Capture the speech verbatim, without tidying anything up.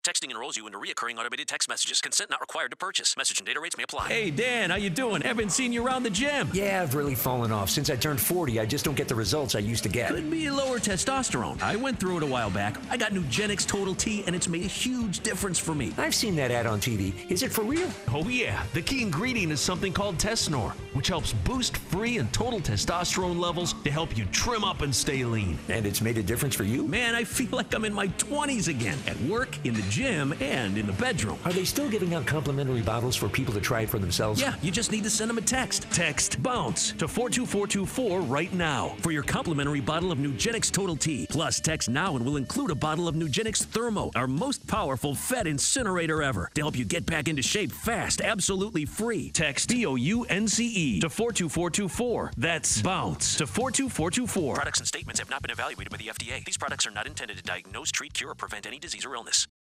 Texting enrolls you into recurring automated text messages. Consent not required to purchase. Message and data rates may apply. Hey, Dan, how you doing? Haven't seen you around the gym. Yeah, I've really fallen off. Since I turned forty, I just don't get the results I used to get. Could be lower testosterone. I went through it a while back. I got Nugenix Total T, and it's made a huge difference for me. I've seen that ad on T V. Is it for real? Oh, yeah. The key ingredient is something called Tesnor, which helps boost free and total testosterone levels to help you trim up and stay lean. And it's made a difference for you? Man, I feel like I'm in my twenties again, at work, in the gym, and in the bedroom. Are they still giving out complimentary bottles for people to try it for themselves? Yeah, you just need to send them a text. Text BOUNCE to four two four two four right now for your complimentary bottle of Nugenix Total T. Plus, text now and we'll include a bottle of Nugenix Thermo, our most powerful fat incinerator ever, to help you get back into shape fast, absolutely free. Text B O U N C E to four two four two four. That's BOUNCE to four two four two four. Products and statements have not been evaluated by the F D A. These products are not intended to diagnose, treat, cure, or prevent any disease or illness.